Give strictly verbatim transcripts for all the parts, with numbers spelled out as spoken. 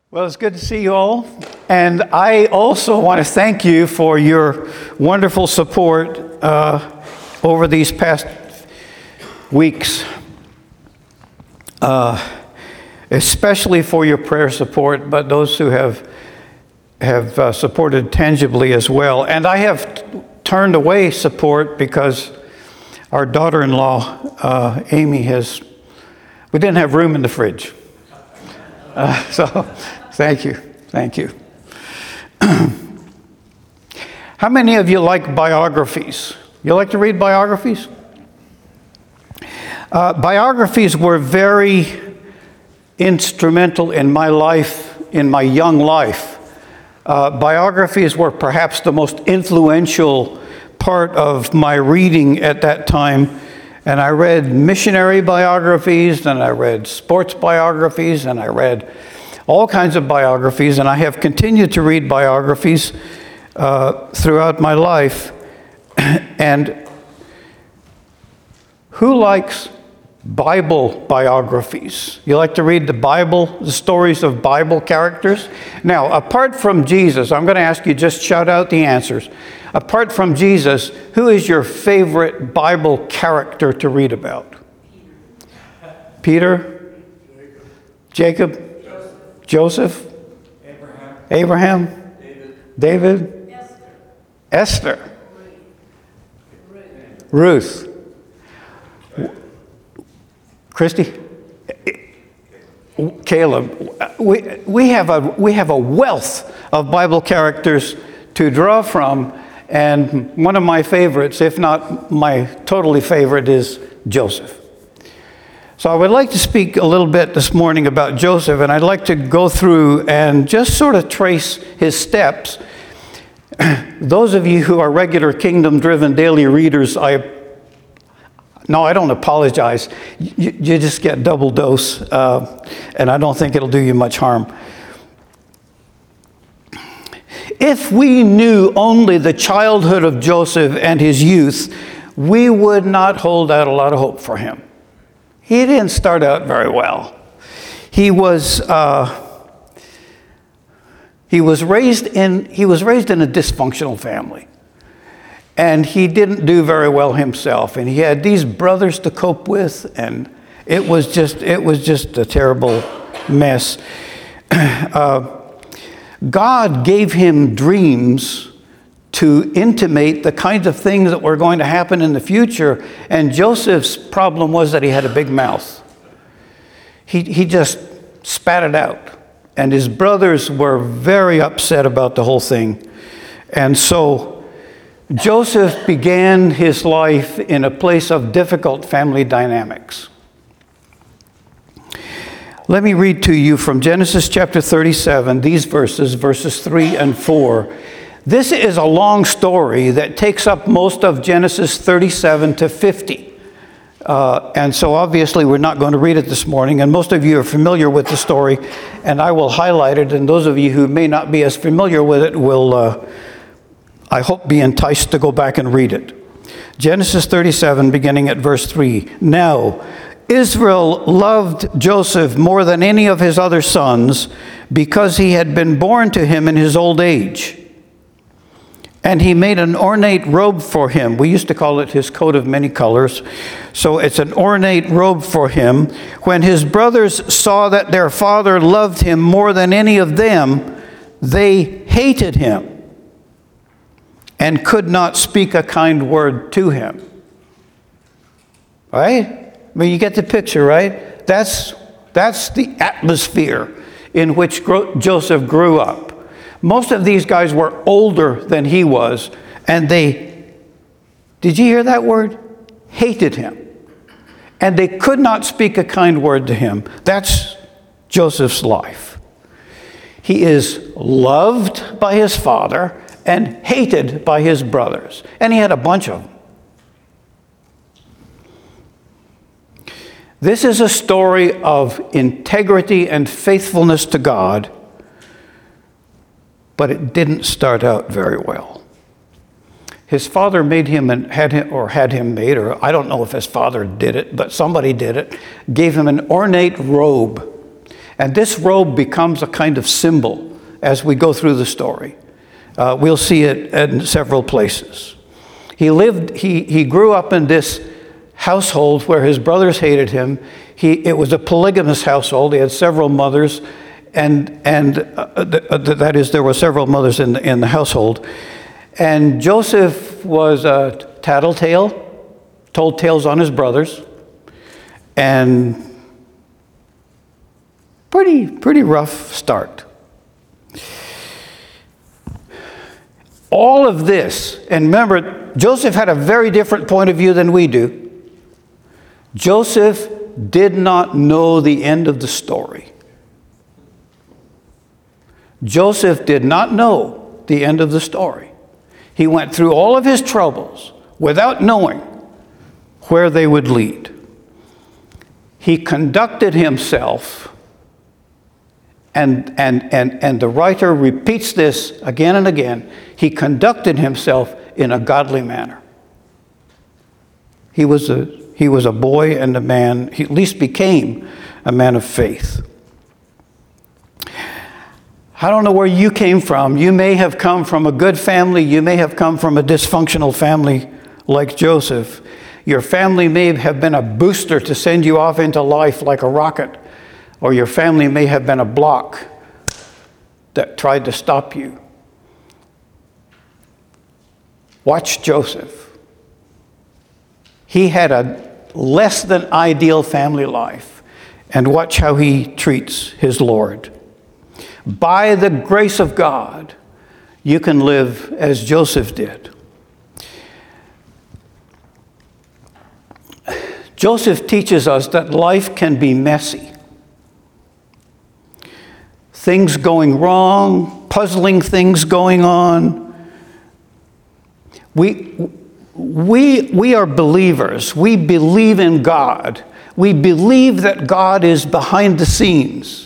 Well, it's good to see you all. And I also want to thank you for your wonderful support uh, over these past weeks, uh, especially for your prayer support, but those who have, have uh, supported tangibly as well. And I have t- turned away support because our daughter-in-law, uh, Amy, has, we didn't have room in the fridge. Uh, so thank you. Thank you. How many of you like biographies? You like to read biographies? Uh, biographies were very instrumental in my life, in my young life. Uh, biographies were perhaps the most influential part of my reading at that time. And I read missionary biographies, and I read sports biographies, and I read all kinds of biographies, and I have continued to read biographies uh, throughout my life. And who likes Bible biographies? You like to read the Bible, the stories of Bible characters? Now, apart from Jesus, I'm going to ask you just shout out the answers. Apart from Jesus, who is your favorite Bible character to read about? Peter? Jacob? Jacob? Joseph? Abraham? Abraham? David? David? Esther? Esther? Ruth? Ruth. Christy? Caleb? We, we, have a, we have a wealth of Bible characters to draw from. And one of my favorites, if not my totally favorite, is Joseph. So I would like to speak a little bit this morning about Joseph, and I'd like to go through and just sort of trace his steps. Those of you who are regular Kingdom-driven daily readers, I no, I don't apologize. You, you just get double dose, uh, and I don't think it'll do you much harm. If we knew only the childhood of Joseph and his youth, we would not hold out a lot of hope for him. He didn't start out very well. He was uh, he was raised in he was raised in a dysfunctional family, and he didn't do very well himself. And he had these brothers to cope with, and it was just it was just a terrible mess. Uh, God gave him dreams to intimate the kinds of things that were going to happen in the future. And Joseph's problem was that he had a big mouth. He, he just spat it out. And his brothers were very upset about the whole thing. And so Joseph began his life in a place of difficult family dynamics. Let me read to you from Genesis chapter thirty-seven, these verses, verses three and four. This is a long story that takes up most of Genesis thirty-seven to fifty. Uh, and so obviously we're not going to read it this morning, and most of you are familiar with the story, and I will highlight it, and those of you who may not be as familiar with it will, uh, I hope, be enticed to go back and read it. Genesis thirty-seven, beginning at verse three. Now, Israel loved Joseph more than any of his other sons because he had been born to him in his old age. And he made an ornate robe for him. We used to call it his coat of many colors. So it's an ornate robe for him. When his brothers saw that their father loved him more than any of them, they hated him and could not speak a kind word to him. Right? I mean, you get the picture, right? That's, that's the atmosphere in which Gro- Joseph grew up. Most of these guys were older than he was, and they, did you hear that word? Hated him. And they could not speak a kind word to him. That's Joseph's life. He is loved by his father and hated by his brothers. And he had a bunch of them. This is a story of integrity and faithfulness to God, but it didn't start out very well. His father made him and had him, or had him made, or I don't know if his father did it, but somebody did it, gave him an ornate robe. And this robe becomes a kind of symbol as we go through the story. Uh, we'll see it in several places. He lived, he, he grew up in this household where his brothers hated him. He, it was a polygamous household. He had several mothers, and, and uh, th- uh, that is, there were several mothers in the, in the household. And Joseph was a tattletale, told tales on his brothers, and pretty, pretty rough start. All of this, and remember, Joseph had a very different point of view than we do. Joseph did not know the end of the story. Joseph did not know the end of the story. He went through all of his troubles without knowing where they would lead. He conducted himself, and, and, and, and the writer repeats this again and again, he conducted himself in a godly manner. He was a, he was a boy and a man, he at least became a man of faith. I don't know where you came from. You may have come from a good family. You may have come from a dysfunctional family like Joseph. Your family may have been a booster to send you off into life like a rocket, or your family may have been a block that tried to stop you. Watch Joseph. He had a less than ideal family life, and watch how he treats his Lord. By the grace of God, you can live as Joseph did. Joseph teaches us that life can be messy. Things going wrong, puzzling things going on. We, we, we are believers. We believe in God. We believe that God is behind the scenes.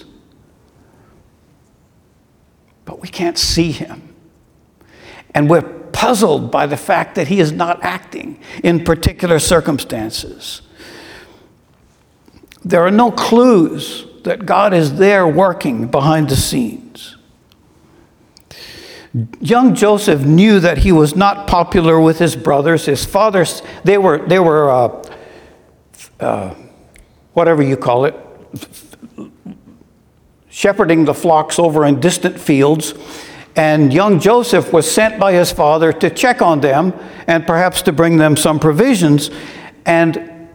But we can't see him. And we're puzzled by the fact that he is not acting in particular circumstances. There are no clues that God is there working behind the scenes. Young Joseph knew that he was not popular with his brothers. His fathers, they were, they were uh, uh, whatever you call it, shepherding the flocks over in distant fields. And young Joseph was sent by his father to check on them and perhaps to bring them some provisions. And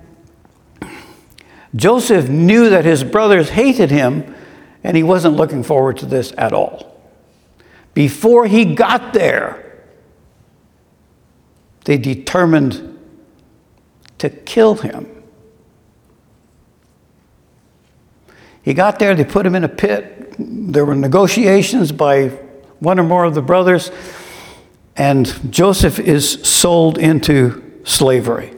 Joseph knew that his brothers hated him, and he wasn't looking forward to this at all. Before he got there, they determined to kill him. He got there, they put him in a pit. There were negotiations by one or more of the brothers, and Joseph is sold into slavery.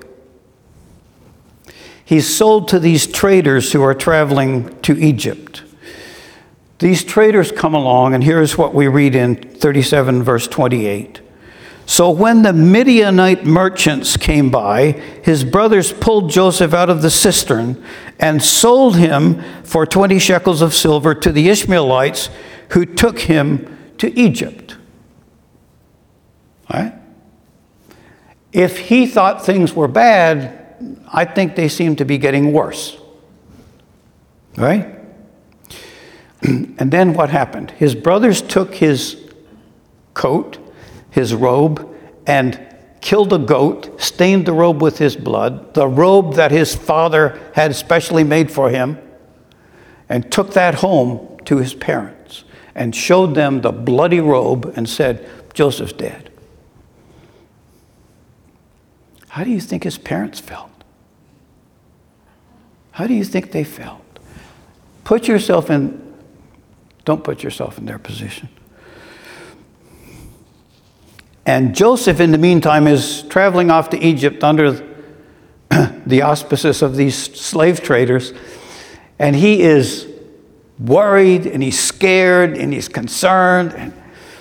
He's sold to these traders who are traveling to Egypt. These traders come along, and here's what we read in thirty-seven, verse twenty-eight. So when the Midianite merchants came by, his brothers pulled Joseph out of the cistern and sold him for twenty shekels of silver to the Ishmaelites, who took him to Egypt. All right? If he thought things were bad, I think they seem to be getting worse. All right? And then what happened? His brothers took his coat, his robe, and killed a goat, stained the robe with his blood, the robe that his father had specially made for him, and took that home to his parents and showed them the bloody robe and said, Joseph's dead. How do you think his parents felt? How do you think they felt? Put yourself in, don't put yourself in their position. And Joseph, in the meantime, is traveling off to Egypt under the auspices of these slave traders. And he is worried, and he's scared, and he's concerned. And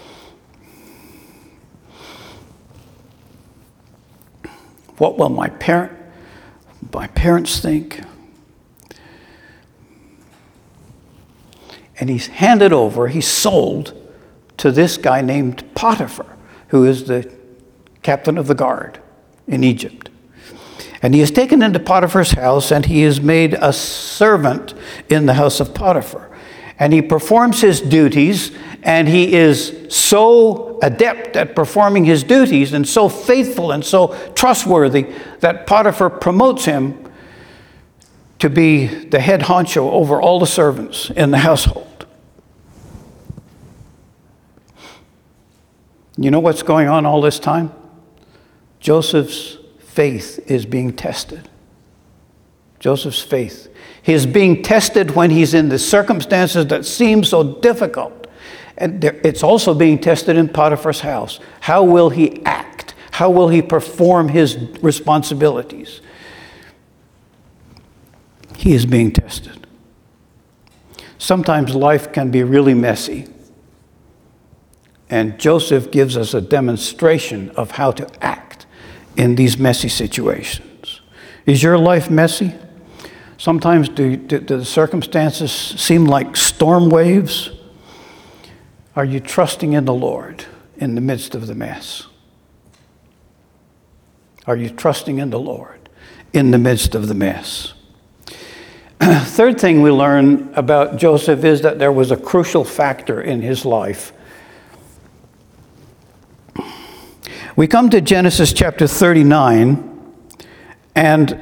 what will my parent, my parents think? And he's handed over, he's sold to this guy named Potiphar, who is the captain of the guard in Egypt. And he is taken into Potiphar's house, and he is made a servant in the house of Potiphar. And he performs his duties, and he is so adept at performing his duties and so faithful and so trustworthy that Potiphar promotes him to be the head honcho over all the servants in the household. You know what's going on all this time? Joseph's faith is being tested. Joseph's faith. He is being tested when he's in the circumstances that seem so difficult. And it's also being tested in Potiphar's house. How will he act? How will he perform his responsibilities? He is being tested. Sometimes life can be really messy. And Joseph gives us a demonstration of how to act in these messy situations. Is your life messy? Sometimes do, do, do the circumstances seem like storm waves? Are you trusting in the Lord in the midst of the mess? Are you trusting in the Lord in the midst of the mess? Third thing we learn about Joseph is that there was a crucial factor in his life. We come to Genesis chapter thirty-nine, and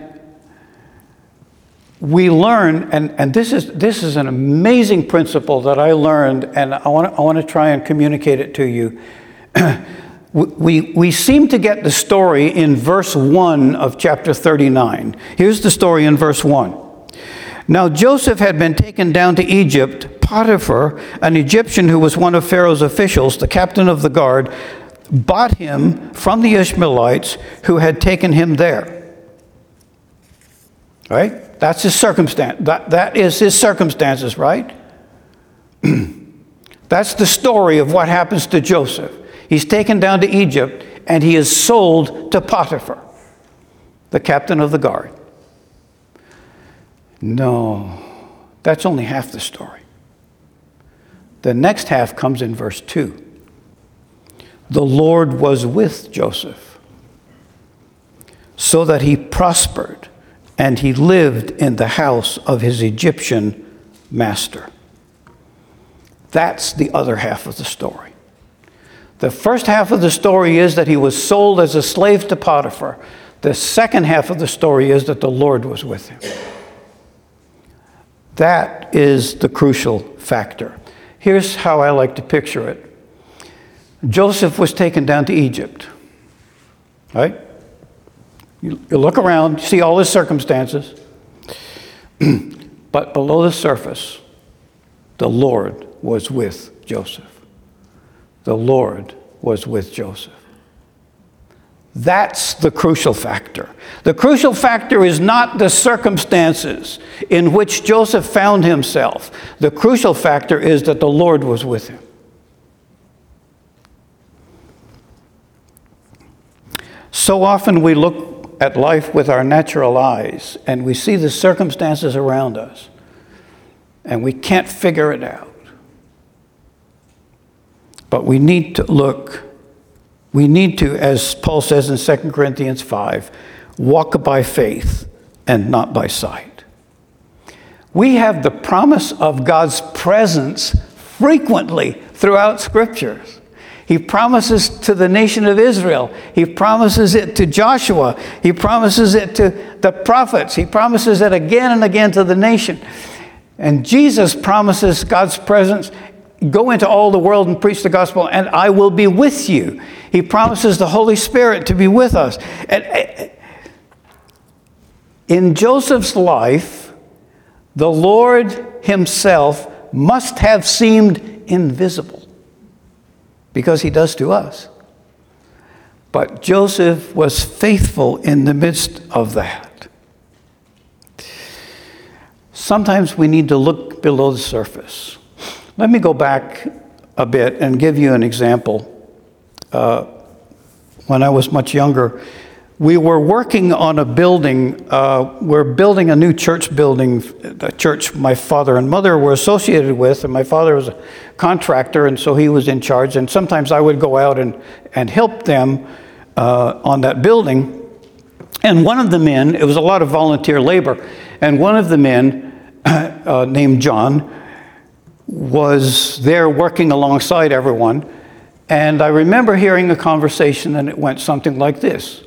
we learn, and, and this is this is an amazing principle that I learned, and I want to I want to try and communicate it to you. we we seem to get the story in verse one of chapter thirty-nine. Here's the story in verse one. Now Joseph had been taken down to Egypt. Potiphar, an Egyptian who was one of Pharaoh's officials, the captain of the guard, bought him from the Ishmaelites who had taken him there. Right? That's his circumstance. That, that is his circumstances, right? That's the story of what happens to Joseph. He's taken down to Egypt, and he is sold to Potiphar, the captain of the guard. No, that's only half the story. The next half comes in verse two. The Lord was with Joseph, so that he prospered, and he lived in the house of his Egyptian master. That's the other half of the story. The first half of the story is that he was sold as a slave to Potiphar. The second half of the story is that the Lord was with him. That is the crucial factor. Here's how I like to picture it. Joseph was taken down to Egypt, right? You, you look around, you see all his circumstances, but below the surface, the Lord was with Joseph. The Lord was with Joseph. That's the crucial factor. The crucial factor is not the circumstances in which Joseph found himself. The crucial factor is that the Lord was with him. So often we look at life with our natural eyes, and we see the circumstances around us, and we can't figure it out. But we need to look, we need to, as Paul says in Second Corinthians five, walk by faith and not by sight. We have the promise of God's presence frequently throughout Scriptures. He promises to the nation of Israel. He promises it to Joshua. He promises it to the prophets. He promises it again and again to the nation. And Jesus promises God's presence. Go into all the world and preach the gospel, and I will be with you. He promises the Holy Spirit to be with us. And in Joseph's life, the Lord himself must have seemed invisible, because he does to us. But Joseph was faithful in the midst of that. Sometimes we need to look below the surface. Let me go back a bit and give you an example. Uh, when I was much younger, we were working on a building. Uh, we're building a new church building, a church my father and mother were associated with, and my father was a contractor, and so he was in charge. And sometimes I would go out and, and help them uh, on that building. And one of the men, it was a lot of volunteer labor, and one of the men uh, named John was there working alongside everyone. And I remember hearing a conversation, and it went something like this.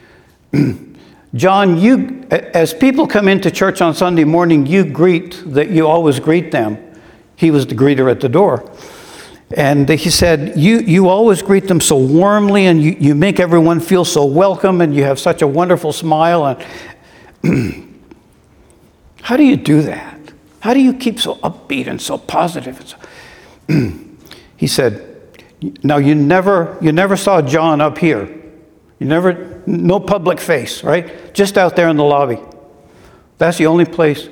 John, you, as people come into church on Sunday morning, you greet, that you always greet them. He was the greeter at the door. And he said, you, you always greet them so warmly, and you, you make everyone feel so welcome, and you have such a wonderful smile. And how do you do that? How do you keep so upbeat and so positive? And so he said, now you never, you never saw John up here. You never, no public face, right? Just out there in the lobby. That's the only place.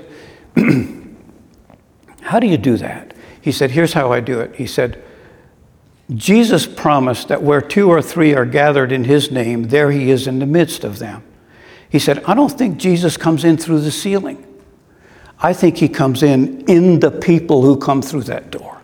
How do you do that? He said, here's how I do it. He said, Jesus promised that where two or three are gathered in his name, there he is in the midst of them. He said, I don't think Jesus comes in through the ceiling. I think he comes in in the people who come through that door.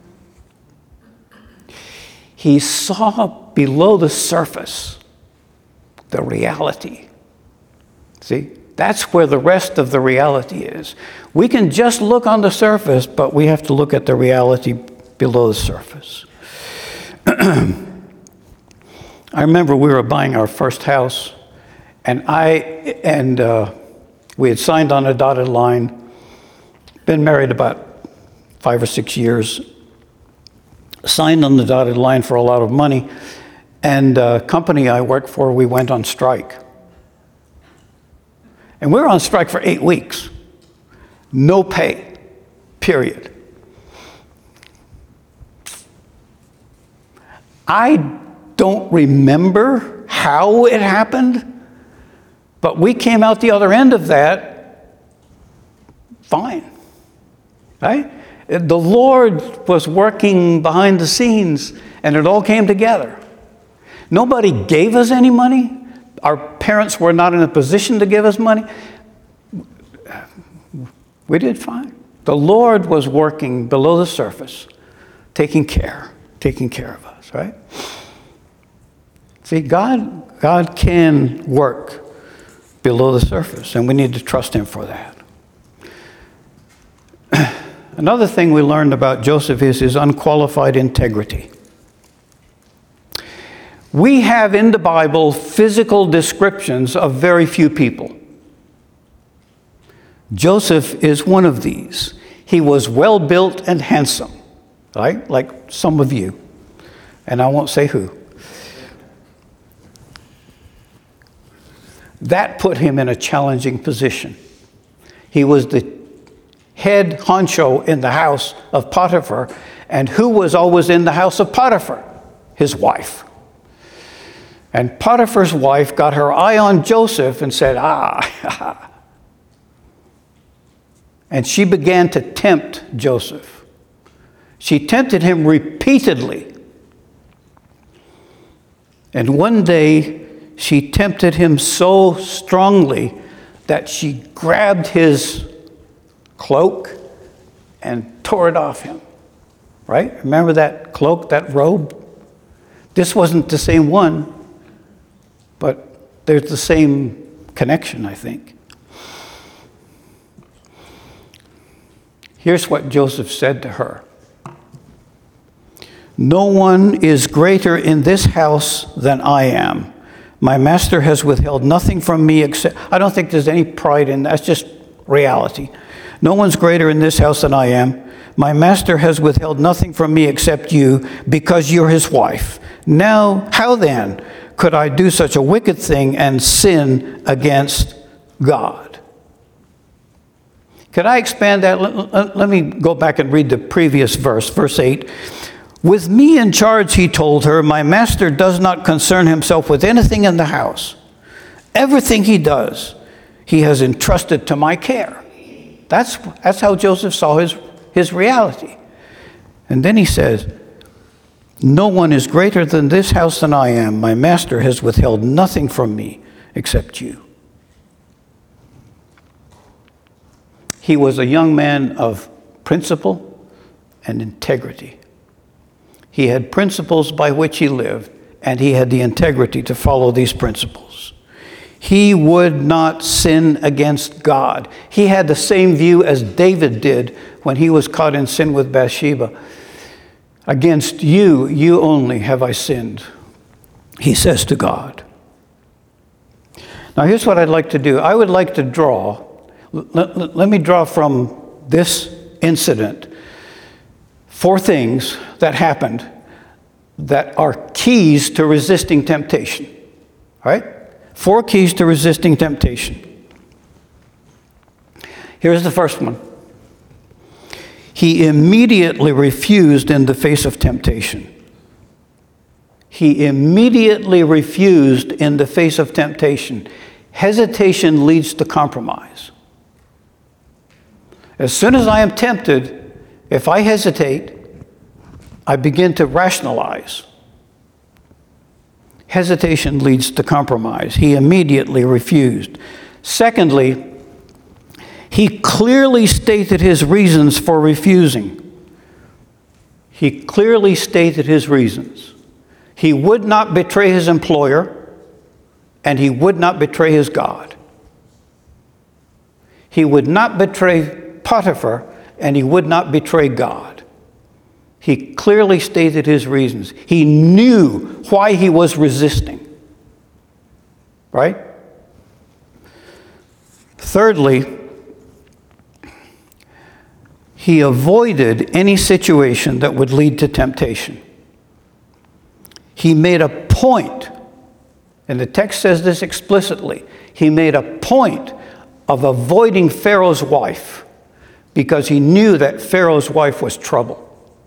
He saw below the surface the reality. See, that's where the rest of the reality is. We can just look on the surface, but we have to look at the reality below the surface. I remember we were buying our first house, and I and uh, we had signed on a dotted line. Been married about five or six years. Signed on the dotted line for a lot of money. And the company I worked for, we went on strike. And we were on strike for eight weeks. No pay, period. I don't remember how it happened, but we came out the other end of that fine, right? The Lord was working behind the scenes, and it all came together. Nobody gave us any money. Our parents were not in a position to give us money. We did fine. The Lord was working below the surface, taking care, taking care of us, right? See, God, God can work below the surface, and we need to trust him for that. Another thing we learned about Joseph is his unqualified integrity. We have in the Bible physical descriptions of very few people. Joseph is one of these. He was well built and handsome, right? Like some of you. And I won't say who. That put him in a challenging position. He was the head honcho in the house of Potiphar. And who was always in the house of Potiphar? His wife. And Potiphar's wife got her eye on Joseph and said, ah. And she began to tempt Joseph. She tempted him repeatedly. And one day, she tempted him so strongly that she grabbed his cloak and tore it off him. Right? Remember that cloak, that robe? This wasn't the same one. But there's the same connection, I think. Here's what Joseph said to her. No one is greater in this house than I am. My master has withheld nothing from me except, I don't think there's any pride in that. That's just reality. No one's greater in this house than I am. My master has withheld nothing from me except you, because you're his wife. Now, how then could I do such a wicked thing and sin against God? Could I expand that? Let, let me go back and read the previous verse, verse eight. With me in charge, he told her, my master does not concern himself with anything in the house. Everything he does, he has entrusted to my care. That's, that's how Joseph saw his, his reality. And then he says, no one is greater than this house than I am. My master has withheld nothing from me except you. He was a young man of principle and integrity. He had principles by which he lived, and he had the integrity to follow these principles. He would not sin against God. He had the same view as David did when he was caught in sin with Bathsheba. Against you, you only have I sinned, he says to God. Now here's what I'd like to do. I would like to draw, let, let, let me draw from this incident four things that happened that are keys to resisting temptation. All right? Four keys to resisting temptation. Here's the first one. He immediately refused in the face of temptation. He immediately refused in the face of temptation. Hesitation leads to compromise. As soon as I am tempted, if I hesitate, I begin to rationalize. Hesitation leads to compromise. He immediately refused. Secondly, he clearly stated his reasons for refusing. He clearly stated his reasons. He would not betray his employer, and he would not betray his God. He would not betray Potiphar, and he would not betray God. He clearly stated his reasons. He knew why he was resisting. Right? Thirdly, he avoided any situation that would lead to temptation. He made a point, and the text says this explicitly, he made a point of avoiding Pharaoh's wife because he knew that Pharaoh's wife was trouble.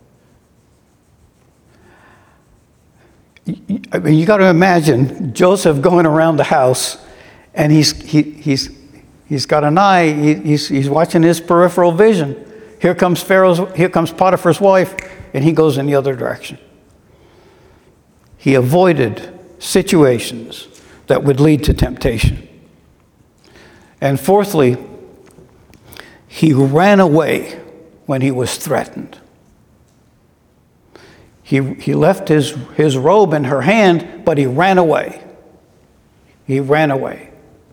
I mean, you got to imagine Joseph going around the house, and he's he, he's he's got an eye. He, he's he's watching his peripheral vision. Here comes Pharaoh's. Here comes Potiphar's wife, and he goes in the other direction. He avoided situations that would lead to temptation. And fourthly, he ran away when he was threatened. He, he left his, his robe in her hand, but he ran away. He ran away.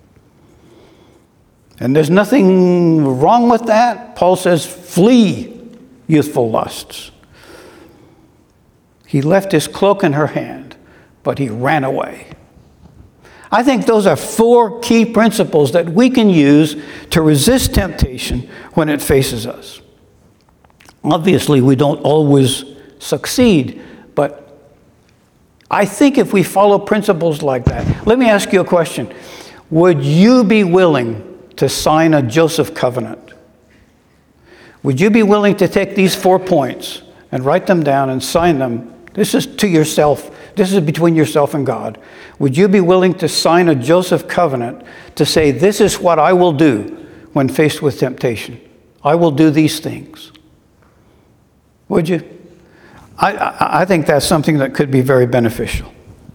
And there's nothing wrong with that. Paul says, flee youthful lusts. He left his cloak in her hand, but he ran away. I think those are four key principles that we can use to resist temptation when it faces us. Obviously, we don't always succeed, but I think if we follow principles like that, let me ask you a question. Would you be willing to sign a Joseph covenant? Would you be willing to take these four points and write them down and sign them? This is to yourself. This is between yourself and God. Would you be willing to sign a Joseph covenant to say, this is what I will do when faced with temptation? I will do these things. Would you? I, I, I think that's something that could be very beneficial.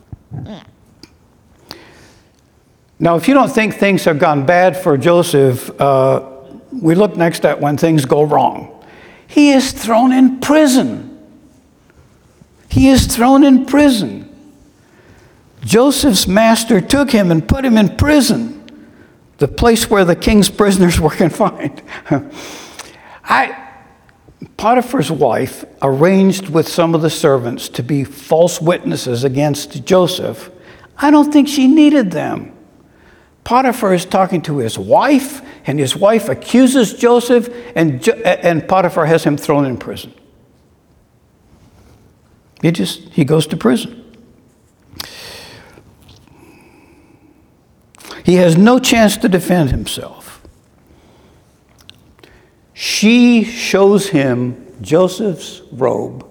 Now, if you don't think things have gone bad for Joseph, uh, we look next at when things go wrong. He is thrown in prison. He is thrown in prison. Joseph's master took him and put him in prison, the place where the king's prisoners were confined. I, Potiphar's wife arranged with some of the servants to be false witnesses against Joseph. I don't think she needed them. Potiphar is talking to his wife, and his wife accuses Joseph, and, and Potiphar has him thrown in prison. He just, he goes to prison. He has no chance to defend himself. She shows him Joseph's robe.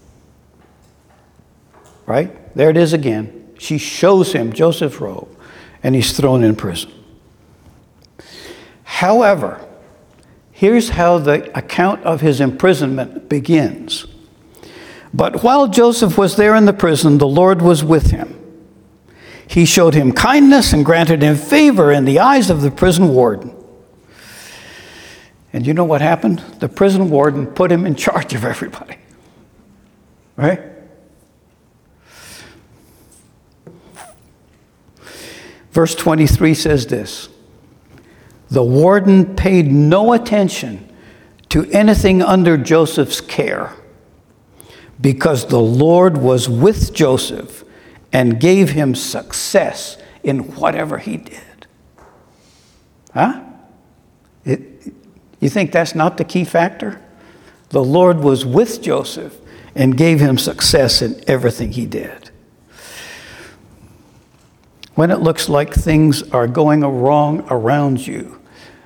Right? There it is again. She shows him Joseph's robe, and he's thrown in prison. However, here's how the account of his imprisonment begins. But while Joseph was there in the prison, the Lord was with him. He showed him kindness and granted him favor in the eyes of the prison warden. And you know what happened? The prison warden put him in charge of everybody. Right? Verse twenty-three says this: the warden paid no attention to anything under Joseph's care, because the Lord was with Joseph and gave him success in whatever he did. Huh? It, you think that's not the key factor? The Lord was with Joseph and gave him success in everything he did. When it looks like things are going wrong around you,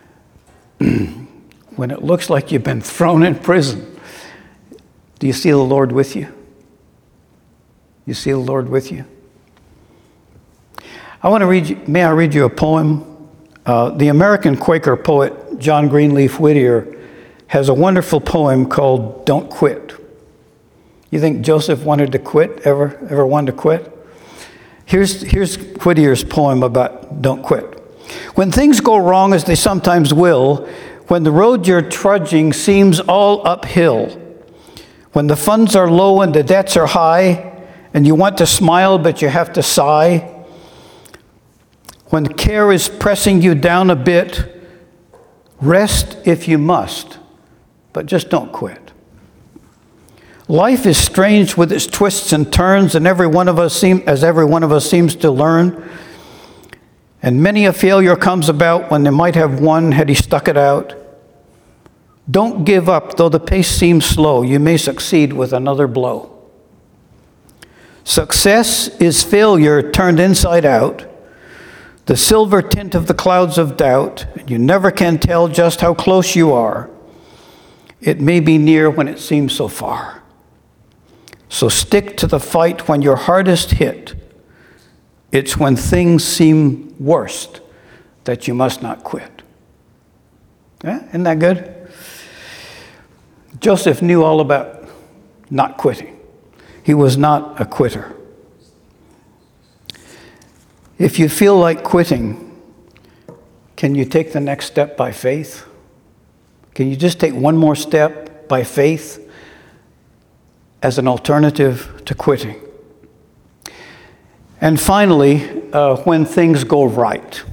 when it looks like you've been thrown in prison, do you see the Lord with you? You see the Lord with you? I want to read you, may I read you a poem? Uh, the American Quaker poet John Greenleaf Whittier has a wonderful poem called Don't Quit. You think Joseph wanted to quit, ever, ever wanted to quit? Here's, here's Whittier's poem about don't quit. When things go wrong, as they sometimes will, when the road you're trudging seems all uphill, when the funds are low and the debts are high, and you want to smile but you have to sigh, when care is pressing you down a bit, rest if you must, but just don't quit. Life is strange with its twists and turns, and every one of us seem, as every one of us seems to learn. And many a failure comes about when they might have won had he stuck it out. Don't give up, though the pace seems slow. You may succeed with another blow. Success is failure turned inside out, the silver tint of the clouds of doubt. You never can tell just how close you are. It may be near when it seems so far. So stick to the fight when you're hardest hit. It's when things seem worst that you must not quit. Yeah, isn't that good? Joseph knew all about not quitting. He was not a quitter. If you feel like quitting, can you take the next step by faith? Can you just take one more step by faith as an alternative to quitting? And finally, uh, when things go right.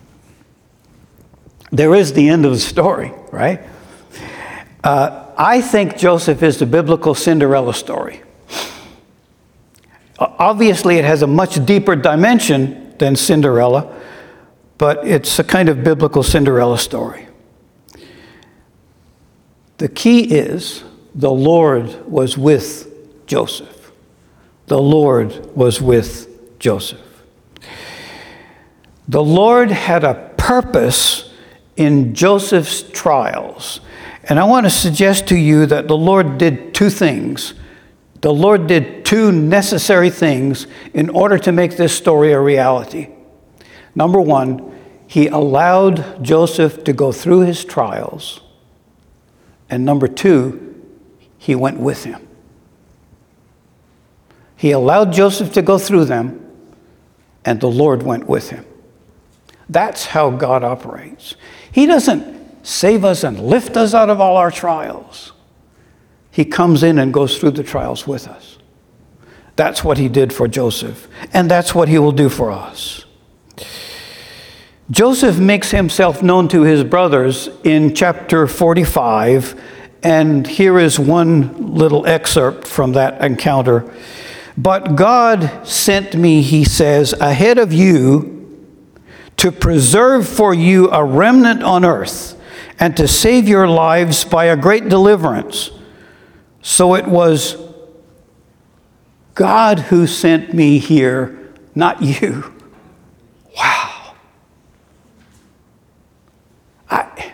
There is the end of the story, right? Uh, I think Joseph is the biblical Cinderella story. Obviously, it has a much deeper dimension than Cinderella, but it's a kind of biblical Cinderella story. The key is the Lord was with Joseph. The Lord was with Joseph. The Lord had a purpose in Joseph's trials. And I want to suggest to you that the Lord did two things. The Lord did two necessary things in order to make this story a reality. Number one, he allowed Joseph to go through his trials. And number two, he went with him. He allowed Joseph to go through them, and the Lord went with him. That's how God operates. He doesn't save us and lift us out of all our trials. He comes in and goes through the trials with us. That's what he did for Joseph, and that's what he will do for us. Joseph makes himself known to his brothers in chapter forty-five, and here is one little excerpt from that encounter. But God sent me, he says, ahead of you to preserve for you a remnant on earth and to save your lives by a great deliverance. So it was God who sent me here, not you. Wow. I,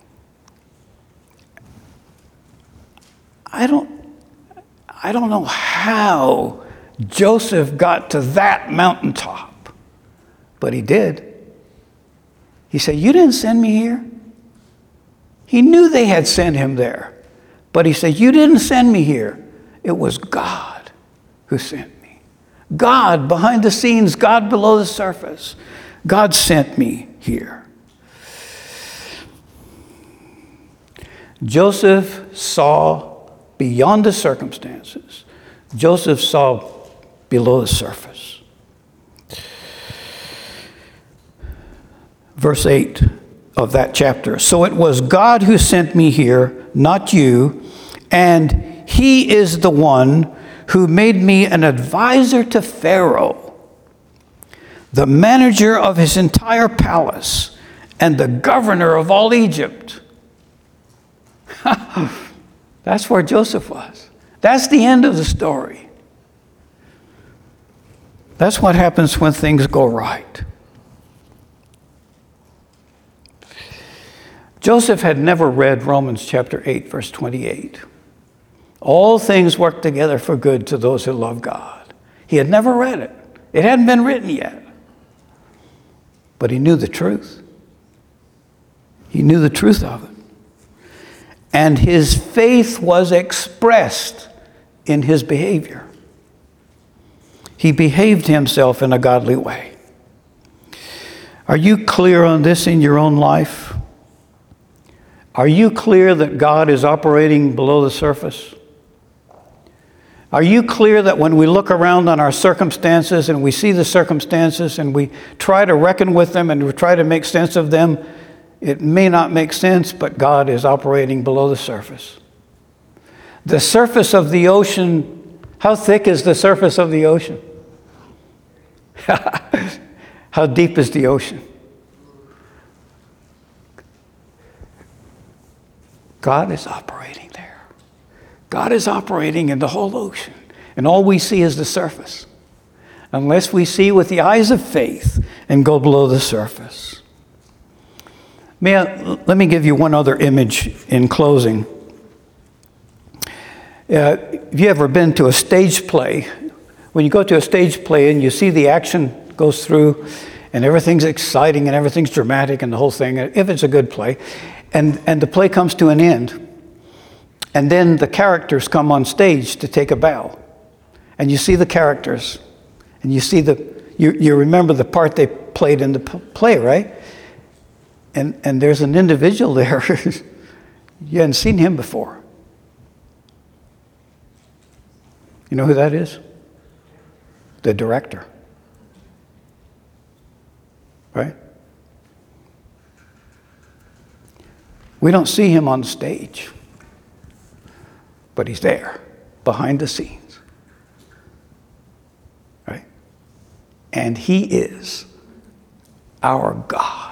I don't, I don't know how Joseph got to that mountaintop, but he did. He said, you didn't send me here. He knew they had sent him there, but he said, you didn't send me here. It was God who sent me. God behind the scenes, God below the surface. God sent me here. Joseph saw beyond the circumstances. Joseph saw below the surface. Verse eight of that chapter. So it was God who sent me here, not you, and he is the one who made me an advisor to Pharaoh, the manager of his entire palace, and the governor of all Egypt. That's where Joseph was. That's the end of the story. That's what happens when things go right. Joseph had never read Romans chapter eight, verse twenty-eight. All things work together for good to those who love God. He had never read it. It hadn't been written yet. But he knew the truth. He knew the truth of it. And his faith was expressed in his behavior. He behaved himself in a godly way. Are you clear on this in your own life? Are you clear that God is operating below the surface? Are you clear that when we look around on our circumstances and we see the circumstances and we try to reckon with them and we try to make sense of them, it may not make sense, but God is operating below the surface. The surface of the ocean, how thick is the surface of the ocean? How deep is the ocean? God is operating there. God is operating in the whole ocean, and all we see is the surface, unless we see with the eyes of faith and go below the surface. May I, let me give you one other image in closing. Uh, have you ever been to a stage play? When you go to a stage play and you see the action goes through and everything's exciting and everything's dramatic and the whole thing, if it's a good play, and, and the play comes to an end, and then the characters come on stage to take a bow. And you see the characters, and you see the, you, you remember the part they played in the play, right? And, and there's an individual there, you hadn't seen him before. You know who that is? The director. Right? We don't see him on stage, but he's there, behind the scenes. Right? And he is our God.